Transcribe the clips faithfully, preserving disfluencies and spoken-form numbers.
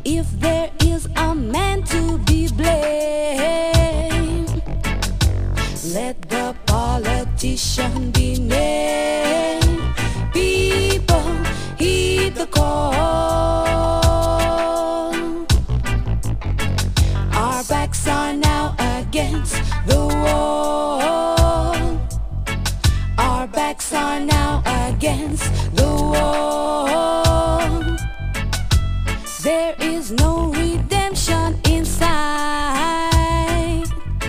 If there is a man to be blamed, let the politician be named. People, heed the call. Our backs are now against the wall. Our backs are now against the wall. There is no redemption inside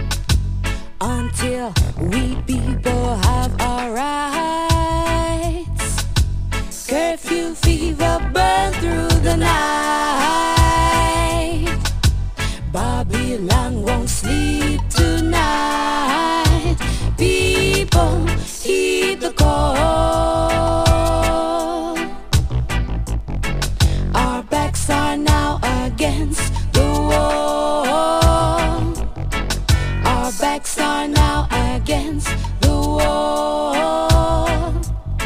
until we people have our rights. Curfew fever burn through the night. Babylon won't sleep tonight. People, heed the call. Our backs are now against the wall. Our backs are now against the wall.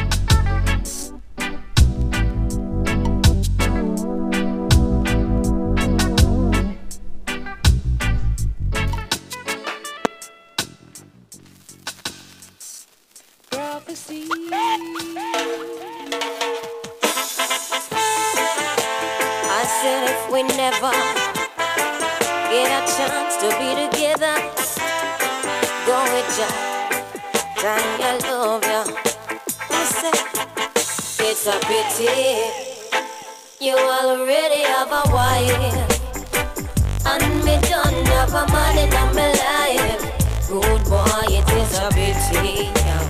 Prophecy. I said if we never get a chance to be together, go with ya, Danny, I love ya. I said it's a pity you already have a wife, and me don't have a man in my life. Good boy, it is a pity.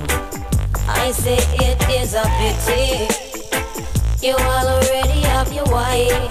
I say it is a pity you already have your wife,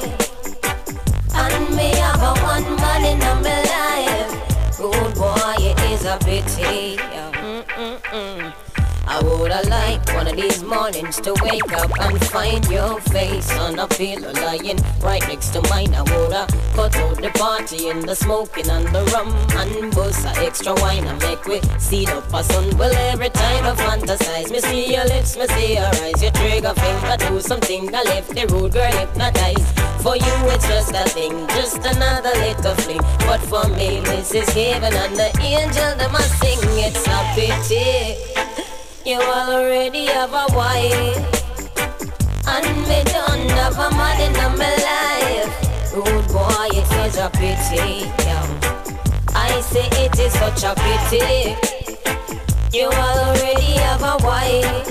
and me have a one man in my life. Good boy, it is a pity. Mm-mm-mm. I woulda liked one of these mornings to wake up and find your face on a pillow lying right next to mine. I woulda cut out the party and the smoking and the rum and bust a extra wine and make we see up a sun. Well, every time I fantasize, me see your lips, me see your eyes, your trigger finger do something. I left the road girl hypnotized. For you it's just a thing, just another little fling. But for me this is heaven and the angel them a sing. It's a pity you already have a wife, and me don't have a man in my life. Good boy, it is a pity. Yeah. I say it is such a pity you already have a wife,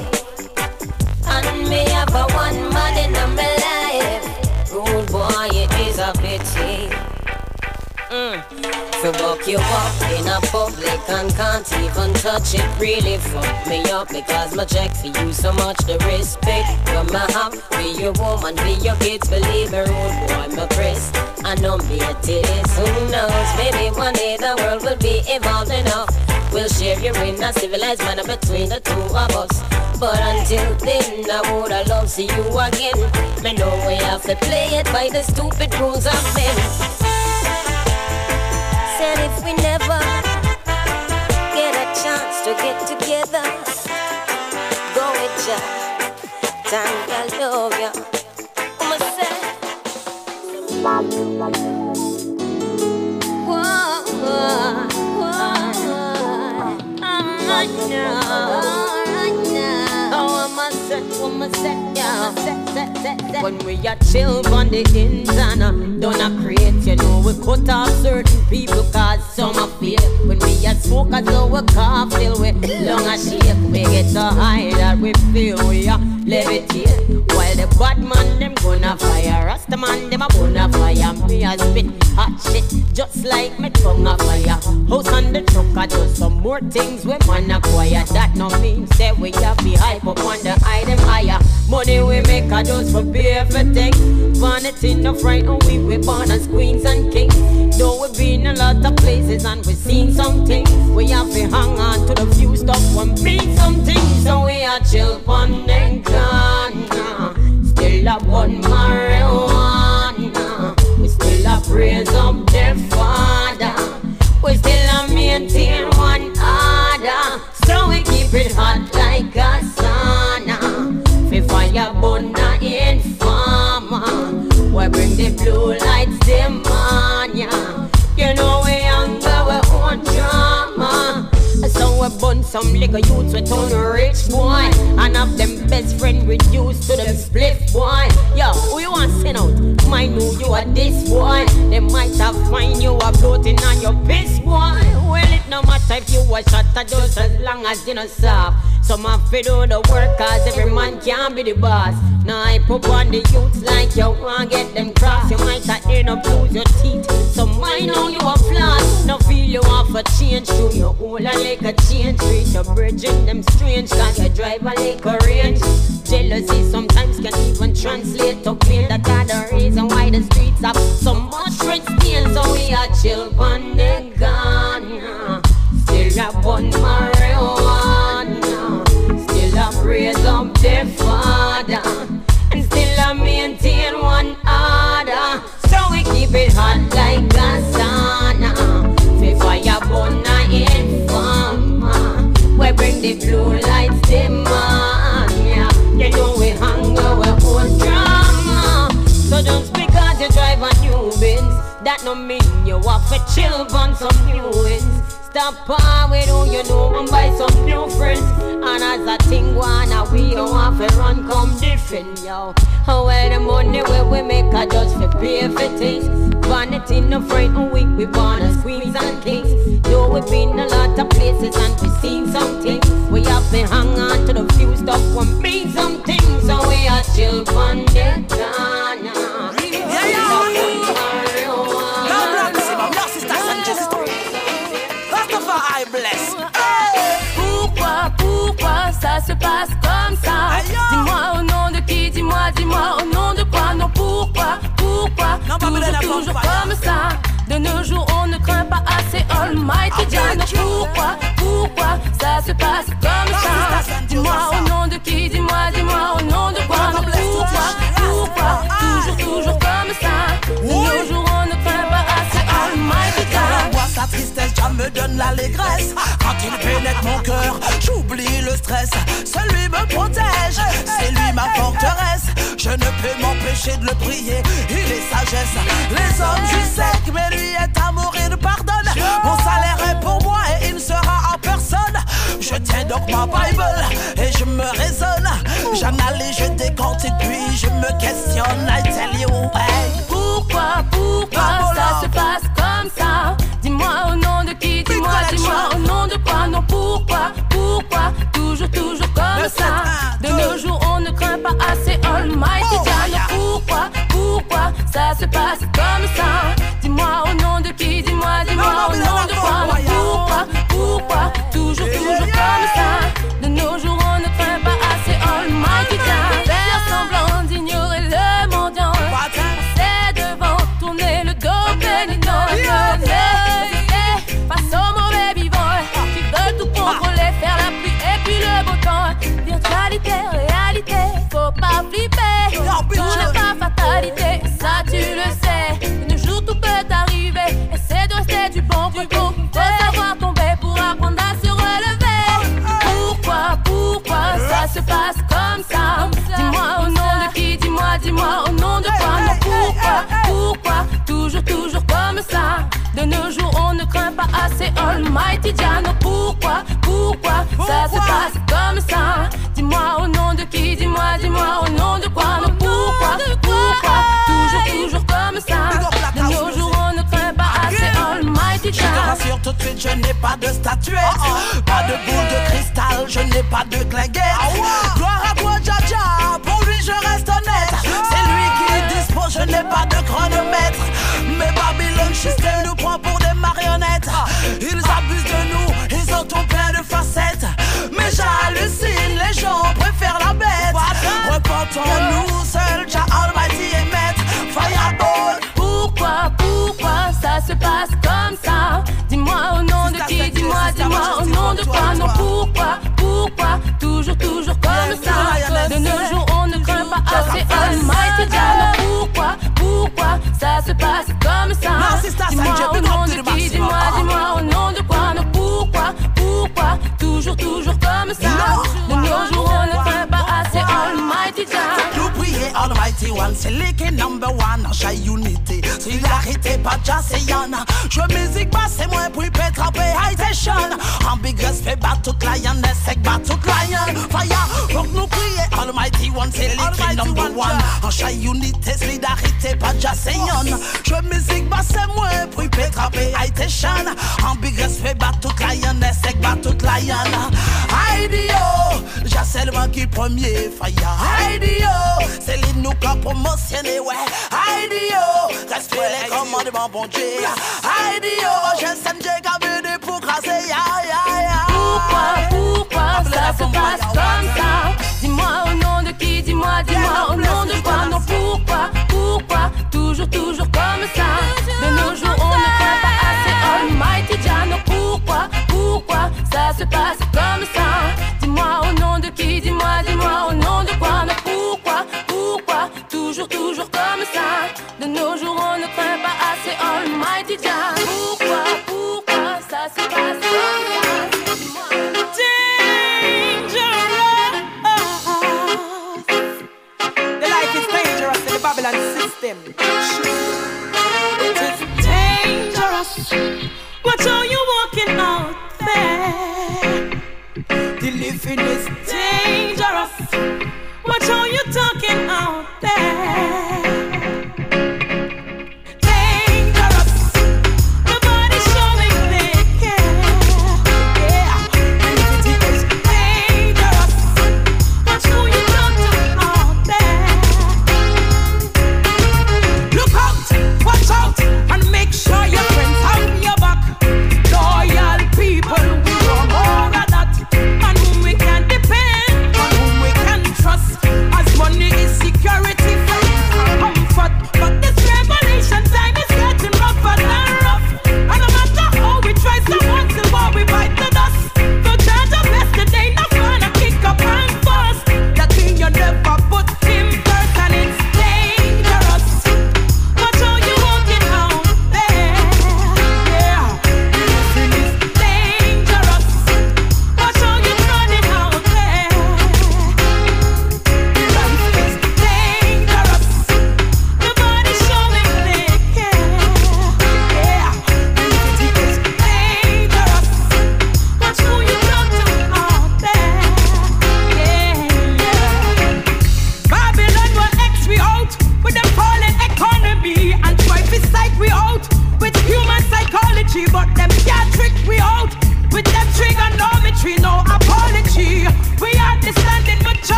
and me have a one man in my life. Good boy, it is a pity. Mm. To buck you up in a public and can't even touch it really fuck me up, because my check for you so much the respect you may have. Be your woman, be your kids, believe me, rude boy, my press. I know me it is, who knows, maybe one day the world will be evolved enough. We'll share your in a civilized manner between the two of us. But until then, I woulda love to see you again. Me know we have to play it by the stupid rules of men. Said if we never get a chance to get together, go with ya, Danny, I love ya. I'ma say, whoa, whoa, whoa, I'm not now. Oh, I'ma say, I'ma say, yeah. When we are chill on the ends and uh, don't uh, create, you know, we cut off certain people cause some are feel. When we are smoke as though we cough till we long as shake, we get so high that we feel we are levitate. While the bad man them gonna fire, Rasta man them a gonna fire. Me a spit hot shit just like me tongue a fire. House on the truck I do some more things we man acquire. That no means that we have be hype up on the item higher. Money we make a just for pay everything. Vanity no fright and we we born as queens and kings. Though we been a lot of places and we seen some things, we have to hang on to the few stuff when mean something. So we are chill on the gun. Still a one marijuana. We still a praise up the Father. We still a maintain one order. So we keep it hot like a sauna. We fire burn the informer. We bring the blue light some little youths with on rich boy, and have them best friend reduced to them split boy. Yo, who you want send out? Might know you are this boy. They might have find you are floating on your piss boy. Well, it no matter if you a shot at just as long as you not soft. Some have to do the work cause every man can't be the boss. Now I put on the youths like you want get them cross. You might have end up lose your teeth. Some might know you a flaws. Now feel you have a change to your whole like a change. Treat your bridging them strange cause you drive a like a range. Jealousy sometimes can even translate to pain. That are the reason why the streets have so much red stain. So we are chill on the gun. Still a bun marijuana. Still a praise up the Father. And still a maintain one order. So we keep it hot like a sauna. Fi fire burn a informer. We bring the blue lights, the man. Yeah, you know we hang our own drama. So just because you drive a new Benz, that no mean you have to chill on some new wins. Stop par with who you know and buy some new friends. And as a thing wanna we don't have to run come different, yo. Well the money where we make a just for pay for things. Vanity no frighten weak, we born as queens and kings. Though we've been a lot of places and we've seen some things. We have to hang on to the few stuff one mean something. So we are chill on the corner. Yeah, yeah. I bless. Pourquoi, pourquoi ça se passe comme ça? Dis-moi au nom de qui, dis-moi, dis-moi au nom de quoi? Non, pourquoi, pourquoi non, toujours, toujours comme ça? De nos jours on ne craint pas assez Almighty Jah. Non, pourquoi, pourquoi ça se passe comme ça? Dis-moi au nom de qui, dis-moi, dis-moi au nom de quoi? Non, pourquoi, pourquoi toujours, toujours comme ça? De nos jours on ne craint pas assez Almighty Jah. Sa tristesse, Jah me donne l'allégresse. Quand il pénètre mon cœur, j'oublie le stress. Celui me protège, c'est lui ma forteresse. Je ne peux m'empêcher de le prier, il est sagesse. Les hommes jugent sec, mais lui est amour, il pardonne. Mon salaire est pour moi et il sera en personne. Je tiens donc ma Bible et je me raisonne. J'analyse, je décompte et puis je me questionne. I tell you, hey. Pourquoi, pourquoi ça se passe comme ça? Dis-moi au nom de qui, dis-moi, dis-moi au nom de quoi? Non, pourquoi, pourquoi toujours, toujours comme ça? De nos jours on ne craint pas assez Almighty Jah. Non, pourquoi, pourquoi ça se passe comme ça? Dis-moi au nom de qui, dis-moi, dis-moi au nom de quoi? Non, pourquoi, pourquoi toujours, toujours comme ça? De nos jours on ne craint pas assez Almighty Jah. Faire semblant d'ignorer le mendiant, passer devant, tourner le dos pénitent. Face aux mauvais vivants qui veulent tout contrôler, faire la pluie et puis le beau temps. Virtualité, réalité, faut pas flipper. Tout n'est pas fatalité, ça tu le sais. De nos jours tout peut arriver, essaie de rester du bon côté. Faut savoir tomber pour apprendre à se relever. Pourquoi, pourquoi ça se passe comme ça? Dis-moi au nom de qui, dis-moi, dis-moi au nom de quoi? Non, pourquoi, pourquoi toujours, toujours comme ça? De nos jours on ne craint pas assez Almighty Jah. Non, pourquoi, pourquoi ça se passe comme ça? Dis-moi au nom de qui, dis-moi, dis-moi au nom de quoi? Non, pourquoi, pourquoi toujours, toujours comme ça? De nos jours on ne craint pas assez Almighty Jah. Je te rassure tout de suite, je n'ai pas de statuette, pas de boule de cristal, je n'ai pas de clinguette. Gloire à toi Jah Jah, pour lui je reste honnête. C'est lui qui dispose, je n'ai pas de chronomètre. Mais Babylone système nous prend pour des marionnettes. Ils abusent de nous, ils ont tout plein de facettes. Mais j'hallucine, les gens préfèrent la bête. Repentons-nous, seul Jah Almighty est maître. Fireball. Pourquoi, pourquoi ça se passe comme ça? Dis-moi au nom de qui, dis-moi, dis-moi au nom de quoi? Non, pourquoi, pourquoi toujours, toujours comme ça? De nos jours on ne craint pas assez Almighty Jah. Non, pourquoi, pourquoi ça se passe comme ça? Dis-moi au nom de qui, dis-moi, dis-moi au nom de quoi? Non, pourquoi, pourquoi toujours, toujours comme ça? De nos jours on ne craint pas assez Almighty Jah. Nous prier Almighty One, c'est lui qui est number one. J'ai unité, solidarité, pas Jacéan. Je musique basse, c'est moi pour pétraper high station. En big respect, bat toute la yann, sec, bat toute la yann. Fire, rock nous crier, Almighty One, c'est l'équipe number one. En chai unité, solidarité, pas Jacéan. Je musique basse, c'est moi pour pétraper high station. En big respect, bat toute la yann, sec, bat toute la yann. Heidi yo, Jacel qui premier, fire. Heidi yo, c'est l'île nous qu'a promotionné, ouais. Heidi yo, respect les commandements, bon Dieu. Heidi yo, je sais que j'ai venu pour crasser, ya ya ya. Pourquoi, pourquoi ça se passe comme ça? Dis-moi au nom de qui, dis-moi, dis-moi au nom de quoi? Non, pourquoi, pourquoi, toujours, toujours comme ça? De nos jours on ne craint pas assez Almighty Jah. Non, pourquoi, pourquoi ça se passe comme ça? Dis-moi au nom de qui, dis-moi, dis-moi au nom de quoi? Non, pourquoi, pourquoi, toujours, toujours comme ça? De nos jours on ne craint pas assez Almighty Jah. Pourquoi, pourquoi ça se passe comme ça? The life is dangerous in the Babylon system. It is dangerous. Watch how you walking out there. The living is dangerous. Watch how you talking out there. Depend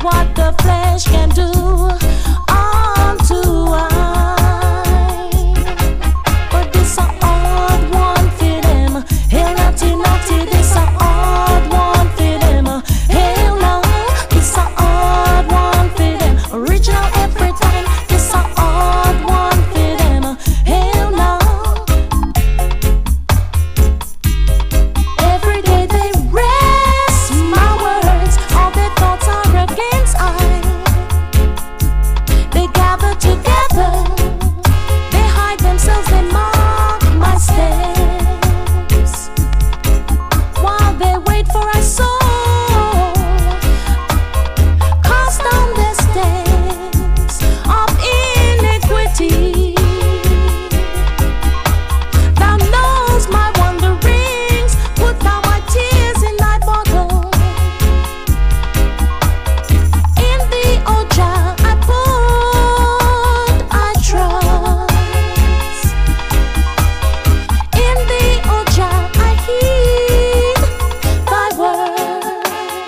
what the flesh can do unto I. But this a hard one for them. Hell naughty naughty, this a hard one for them. Hell no, this a hard one for them. Original every time, this a hard one for them. Hell no. Every day they rest my words, all their thoughts are against I. They gather together, they hide themselves, they mark my steps, while they wait for a soul, cast down their steps of iniquity. Thou knows my wanderings, put down my tears in thy bottle. In thee, O Jah, I put I trust. In thee, O Jah, I heed thy word.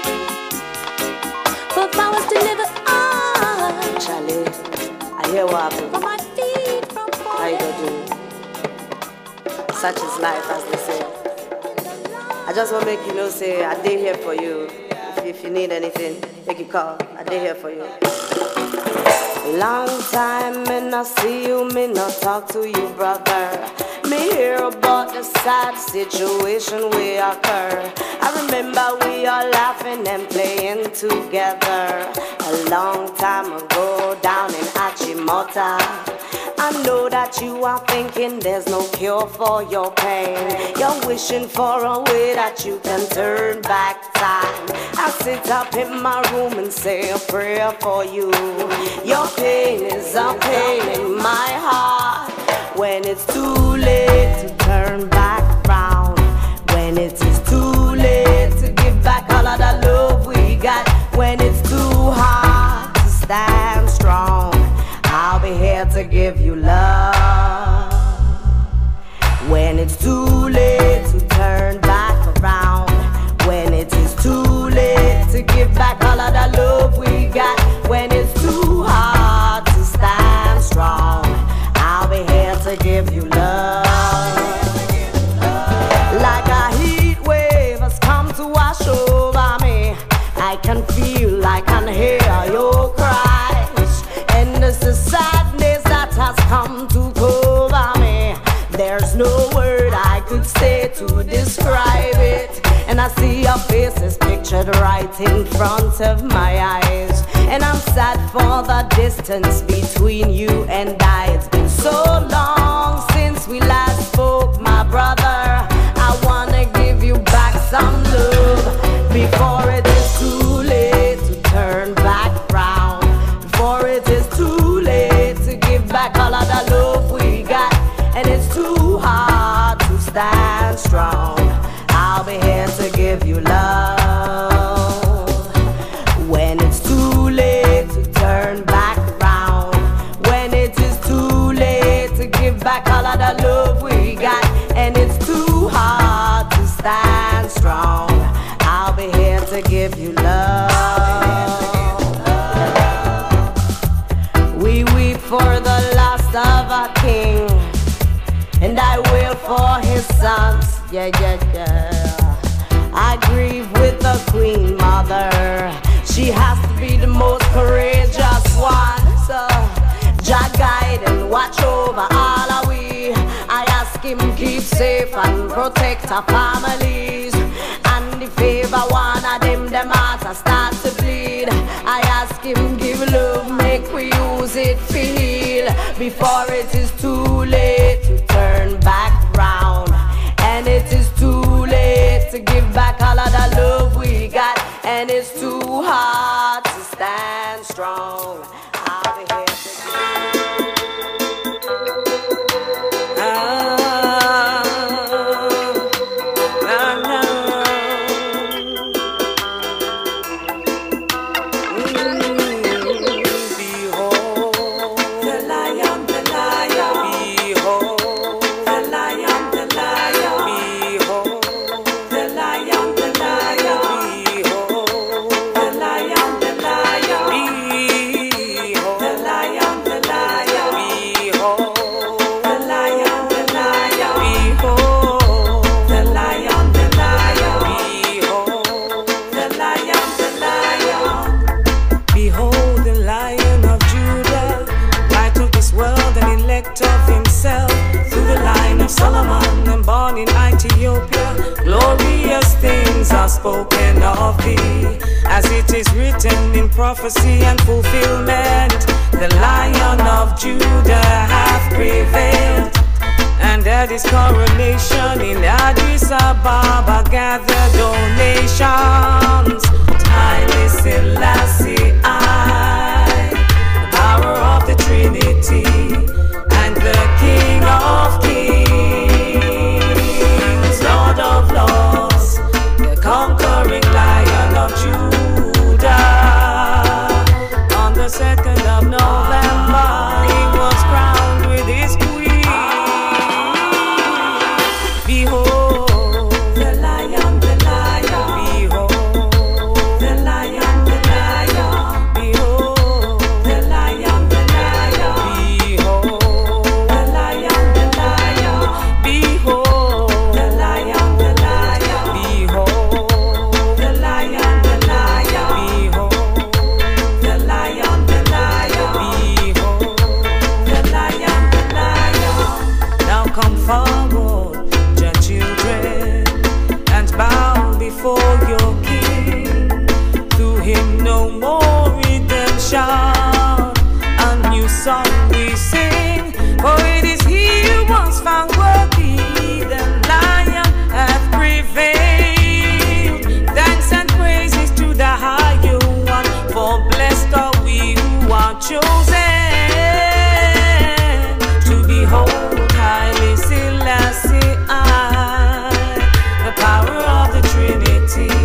For thou hast delivered I Charlie, I hear what happened. from my feet from How you falling. gonna do? Such is life, as they say. I just want to make you know, say, I did here for you. If, if you need anything, make a call. I did here for you. Long time me not see you, me not talk to you, brother. Me hear about the sad situation we occur. I remember we all laughing and playing together a long time ago down in Achimota. I know that you are thinking there's no cure for your pain. You're wishing for a way that you can turn back time. I sit up in my room and say a prayer for you. Your pain is a pain in my heart. When it's too late to turn back round, when it is too late to give back all of the love we got, when it's too hard to stand strong, I'll be here to give you love. When it's too late to turn back around, when it is too late to give back all of the love we got, when it's too hard to stand strong, I'll be here to give you love. Like a heat wave has come to wash over me, I can feel, I can hear your cries, and it's the sadness that has come to cover me. There's no word I could say to describe it, and I see your faces pictured right in front of my eyes, and I'm sad for the distance between you and I. It's been so long since we last spoke, my brother. I wanna give you back some love before it is too late to turn back round, before it is too late to give back all of the love we got, and it's too hard to stand strong. I'll be here to give you love. When it's too late to turn back around, when it is too late to give back all of the love we got, and it's too hard to stand strong, I'll be here to give you love. We weep for the loss of our king, and I wail for his sons. Yeah, yeah, yeah. I grieve with the queen mother. She has to be the most courageous one. So, Jah guide and watch over all of we. I ask him keep safe and protect our families. And if ever one of them, them hearts a start to bleed, I ask him give love, make we use it for heal, before it is too late to turn back round, and it is too late to give back all of the love we got, and it's too hard to stand strong. I'll be here to give. Ah, nah, nah. spoken of thee, as it is written in prophecy and fulfillment. The Lion of Judah hath prevailed, and at his coronation in Addis Ababa gather donations. Haile Selassie I, the power of the Trinity, and the King of Kings, Lord of Lords, the conquering Lion of Judah. On the second of November, he was crowned with his queen. Behold, the Lion, the Lion. Behold, the Lion, the Lion. Behold, the Lion, the Lion. Behold, the Lion, the Lion. Behold, the Lion, the Lion. Behold, the Lion, the Lion. Behold, the Lion, the Lion. Behold, the Lion, the Lion. Now come forward, your children, and bow before your King. To him no more redemption, a new song we sing, for it is he who was found worthy. The Lion hath prevailed. Thanks and praises to the higher one, for blessed are we who are chosen to behold Haile Selassie I, the power of the Trinity,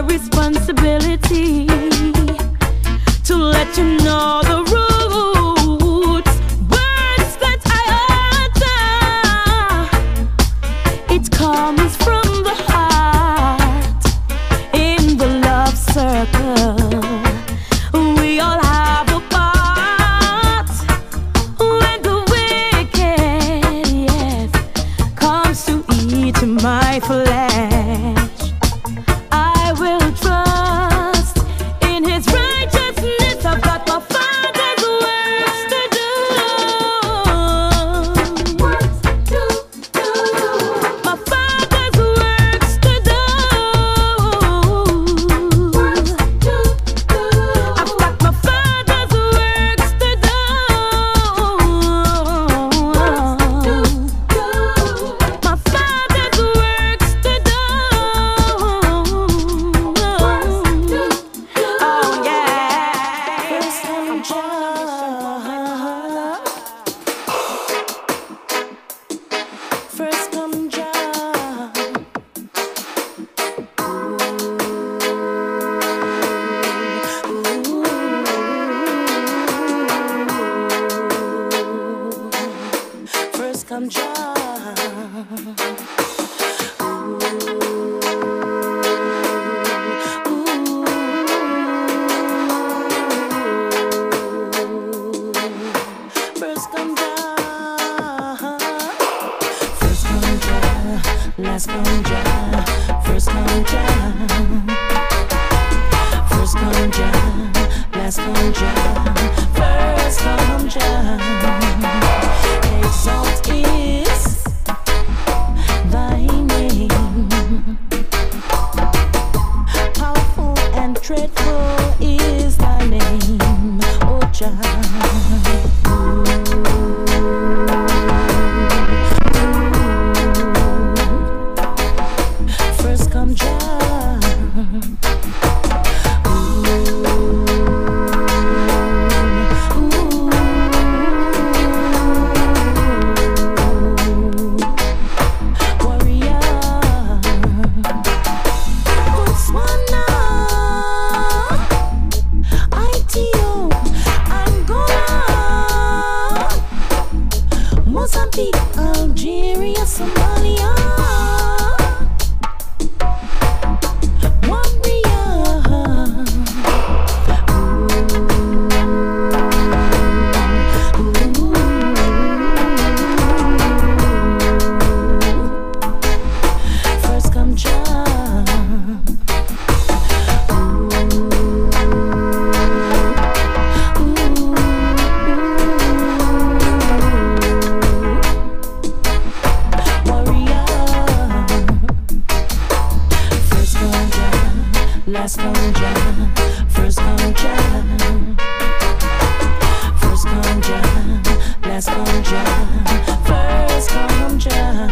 responsibility to let you know the roots, words that I utter. It comes from the heart in the love circle. We all have a part when the wicked, yes, comes to eat my flesh. I will trust in His righteousness. I've got my Father's works to do. Works to do. My Father's works to do. Works to do. I've got my Father's works to do. My Father's works to do. Oh yeah. First come Jah. First come Jah. First come Jah. First come Jah. First come Jah. Last come Jah. First come Jah. First come Jah. Last come Jah. First come Jah. Exalt is thy name. Powerful and dreadful is thy name, O Jah. First come Jah. Warrior. Botswana, Haitio, Angola, Mozambique, Algeria, Somalia. First come Jah. Warrior. First come Jah. Last come Jah. First come Jah. First come Jah. Last come Jah. First come Jah.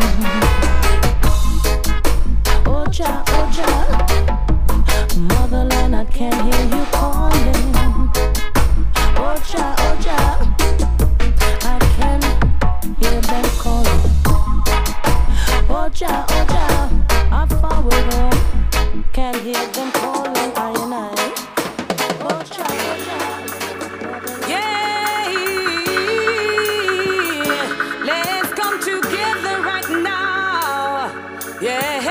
Oh Jah, oh Jah. Motherland, I can hear you calling. Oh Jah, oh Jah. I can hear them calling. Oh Jah, oh Jah. I forward home. Can hear them calling. I and I. Oh Jah, oh Jah. Yeah, let's come together right now. Yeah,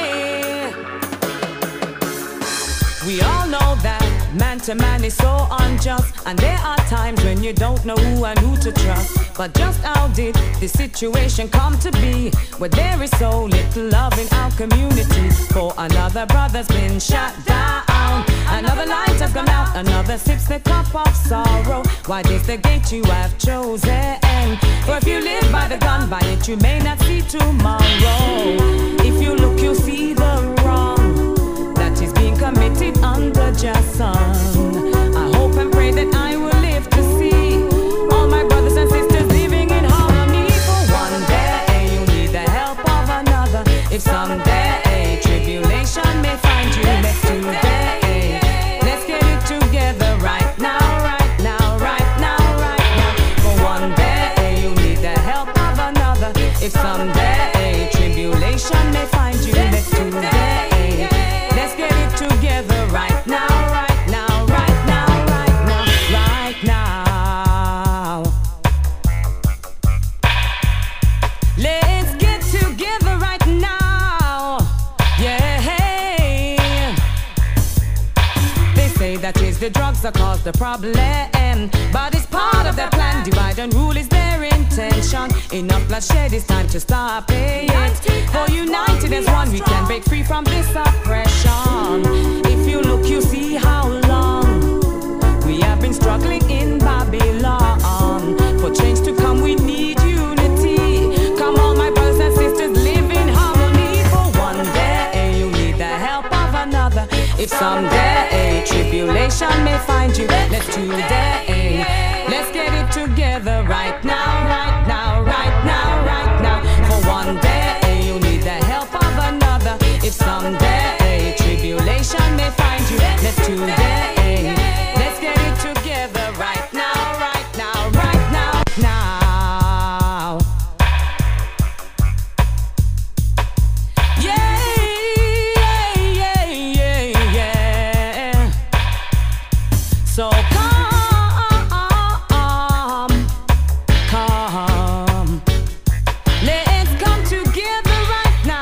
we all know that man to man is so unjust, and there are times when you don't know who and who to trust. But just how did this situation come to be, where there is so little love in our community? For another brother's been shot down, another light has gone out, another sips the cup of sorrow. Why is the gate you have chosen? For if you live by the gun, by it you may not see tomorrow. If you look, you'll see the wrong that is being committed under just sun. I hope and pray that I will live to see all my brothers and sisters living in harmony. For one day you need the help of another. If someday tribulation may find you, let's today, let's get it together right now, right now, right now, right now. For one day you need the help of another. If someday tribulation may find you, let's today, let's get it say that is the drugs that cause the problem, but it's part of their plan. Divide and rule is their intention. Enough bloodshed, it's time to stop it. For united as one, we can break free from this oppression. If you look, you see how long we have been struggling in Babylon. For change to come, we need unity. Come on, my brothers and sisters, live in harmony. For one day, you need the help of another. If someday tribulation may find you, let's today, let's get it together right now, right now, right now, right now. For one day, you need the help of another. If someday tribulation may find you, let's today, let's get it together right now, right now, right now, now. Yeah, yeah, yeah, yeah, yeah. So come, come, let's come together right now.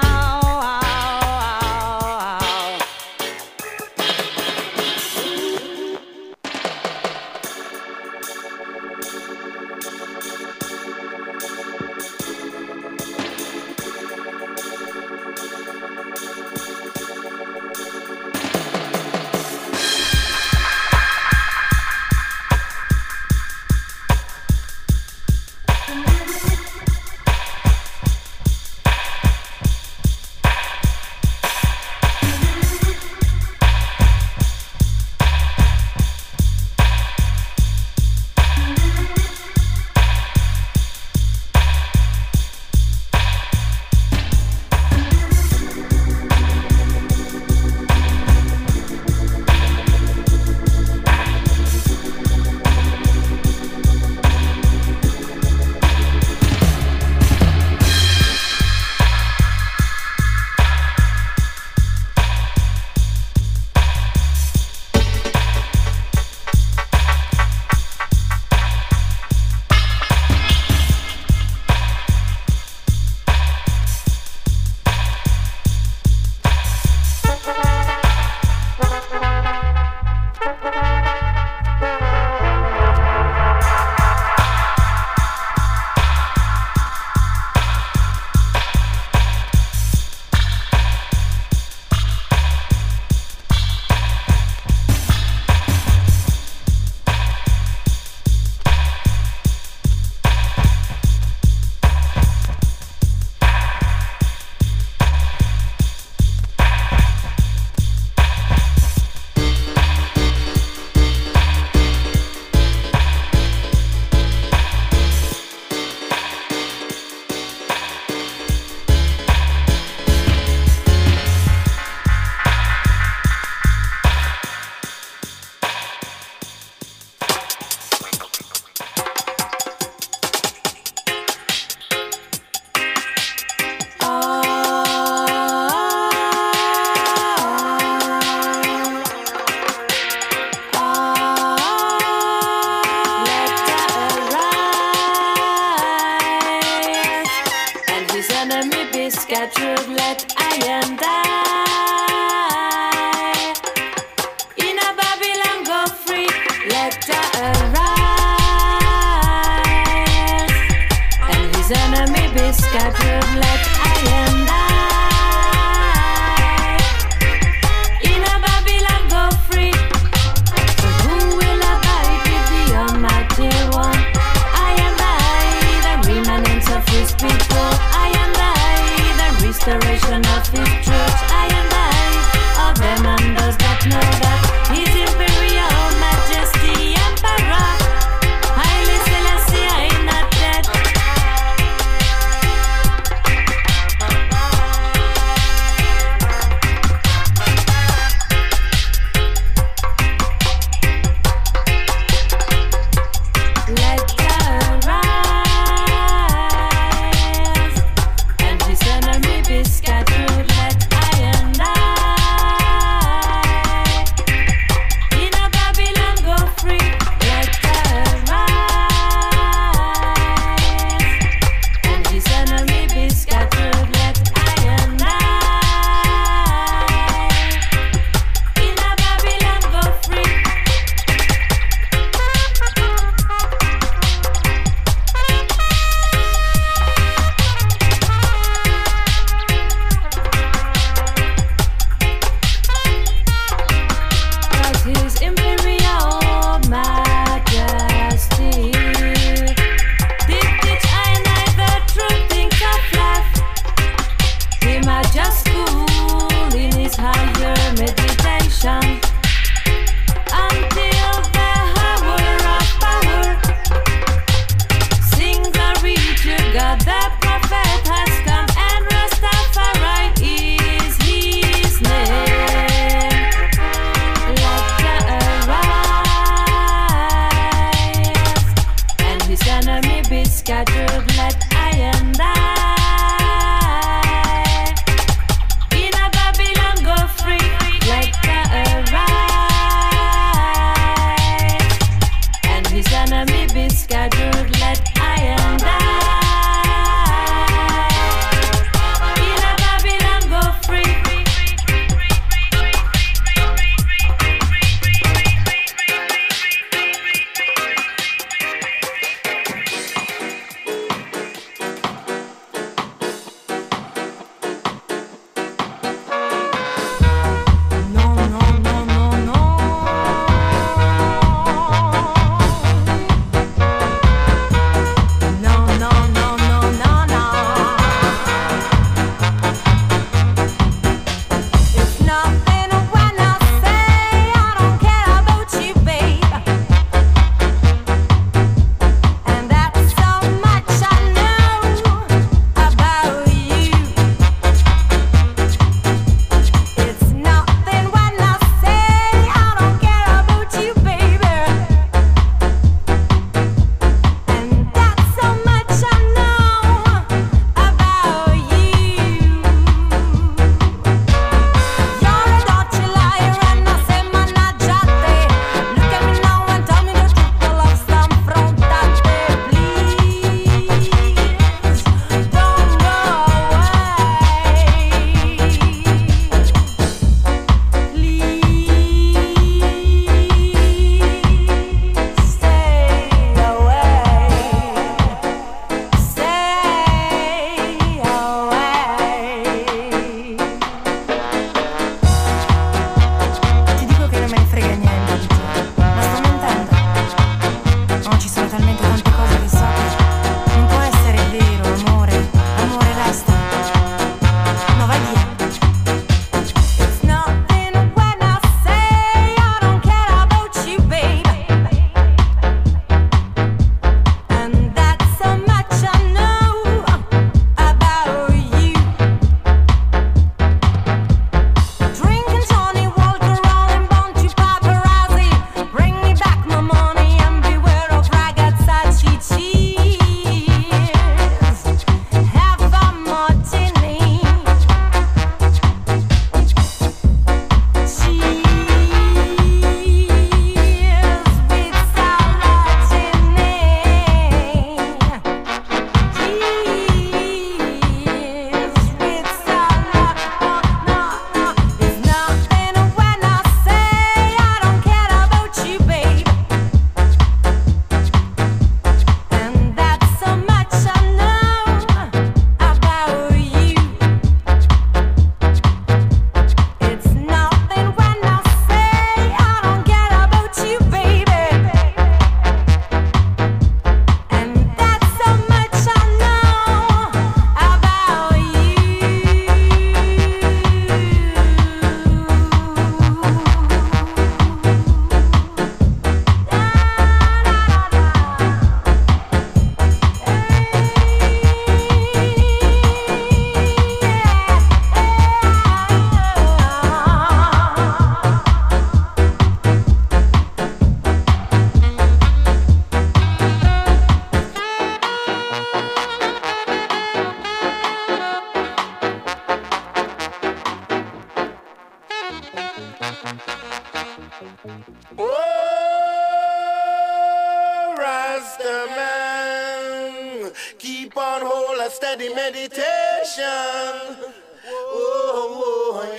Scattered, let I and I in a Babylon go free, let her arise, and his enemy be scattered, let I and I in a Babylon go free. So who will abide with the Almighty One? I and I, the remnants of his people. I and I, restoration of his church. I and I, of them and those that know that his imperial majesty emperor Haile Selassie, I am not dead. nation. Until the hour of power, sing glory to God, the prophet has come, and Rastafari is his name. Let Jah arise, and his enemy be scattered. Let I and I in a Babylon go free. Let Jah arise, and his enemy be scattered. Let I and I in a Babylon go free. No, no, no, no, no. No, no, no, no, no, no. It's nothing when I say I don't care about you, babe. And that's so much I know about you. It's nothing when I say I don't care about you, baby. And that's so much I know about you. You're a dirty liar and I say managgiate. Look at me now and tell me the truth, I love some frontate. Please don't go Please stay away. Stay away. Ti dico che non me ne frega niente di te, ma sto mentendo. No, ci sono talmente tante cose che so che non può essere vero, amore. Amore resta. No, vai via. It's nothing when I say I don't care about you, babe. And that's so much I know about you. Drinking Johnny Walker, rolling Bunty paparazzi. Bring me back my money and beware of ragazzacci. Cheers. Have a martini. Cheers with salad Cheers with salad. No, no, it's nothing when I say I don't care about you, babe. And that's so much I know about you. It's nothing when I say I don't care about you, baby. And that's so much I know about you. Oh, Rastaman, keep on hold a steady meditation. Oh, oh,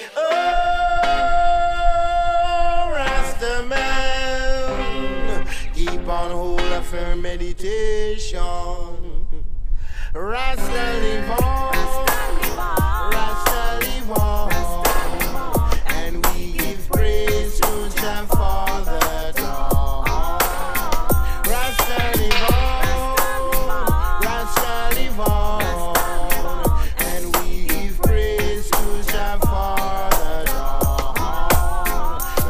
oh, Rastaman, keep on hold a firm meditation. Rasta live on, Rasta live on, and we give praise to Jah for the dawn. Rasta live on, Rasta live on, and we give praise to Jah for the dawn.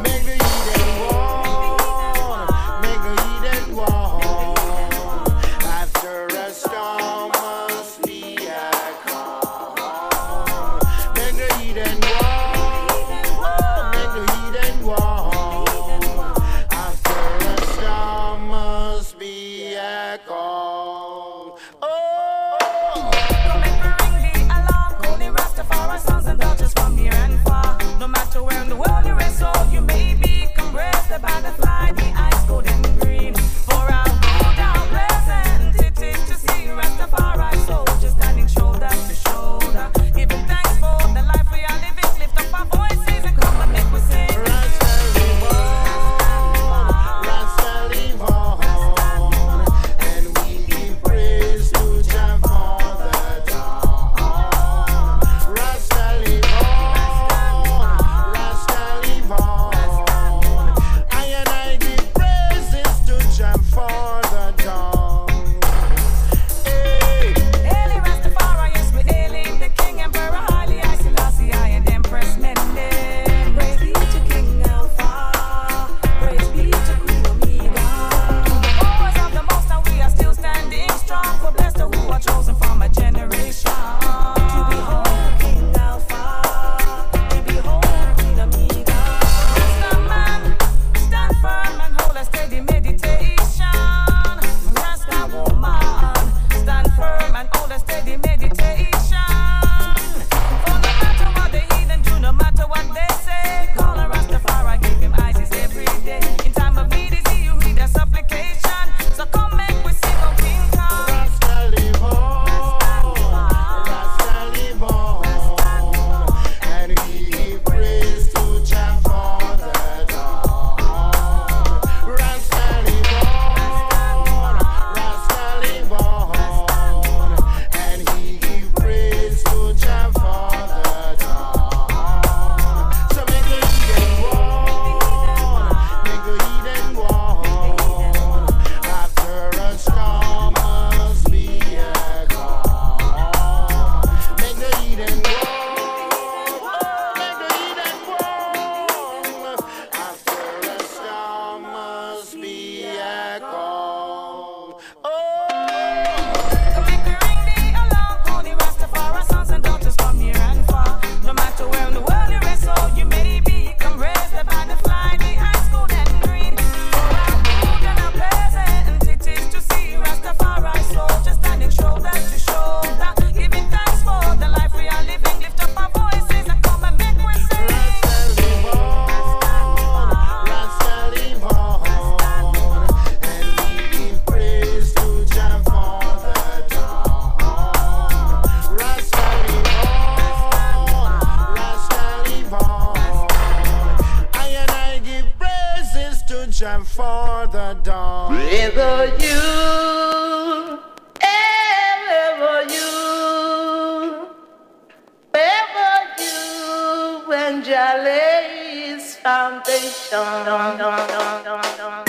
and for the dawn. Wherever you, wherever you, wherever you, when Jah lays foundation.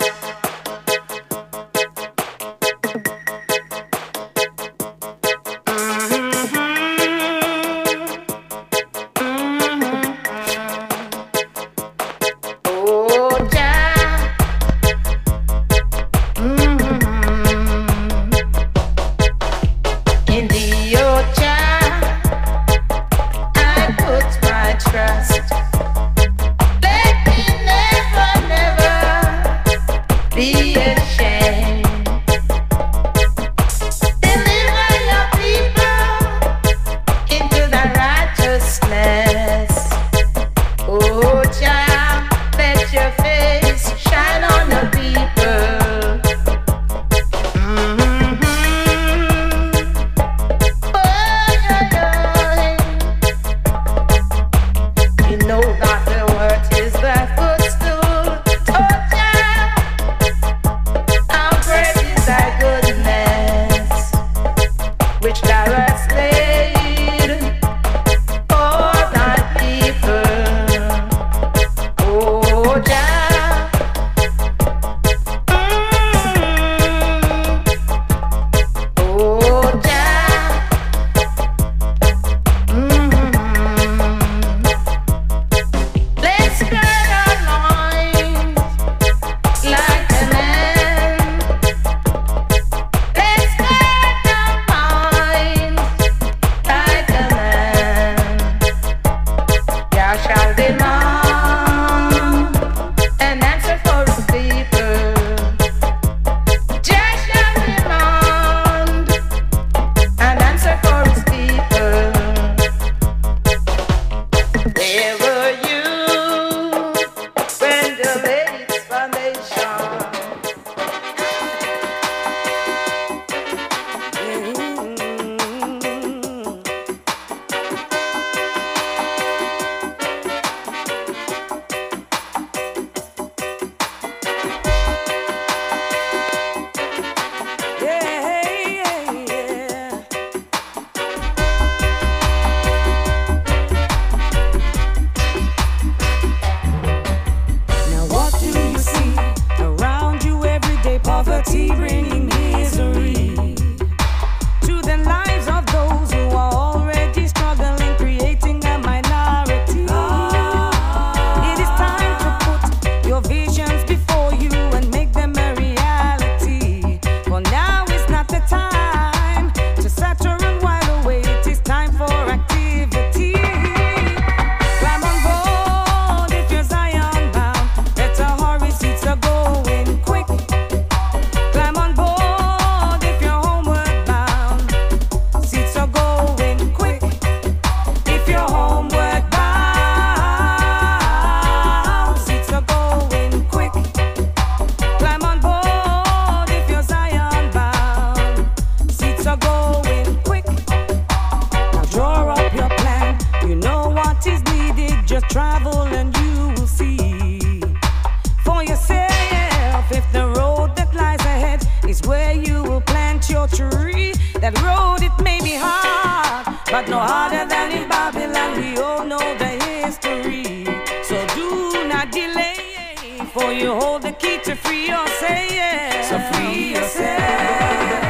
That road, it may be hard, but no harder than in Babylon. We all know the history. So do not delay, for you hold the key to free yourself. So free yourself.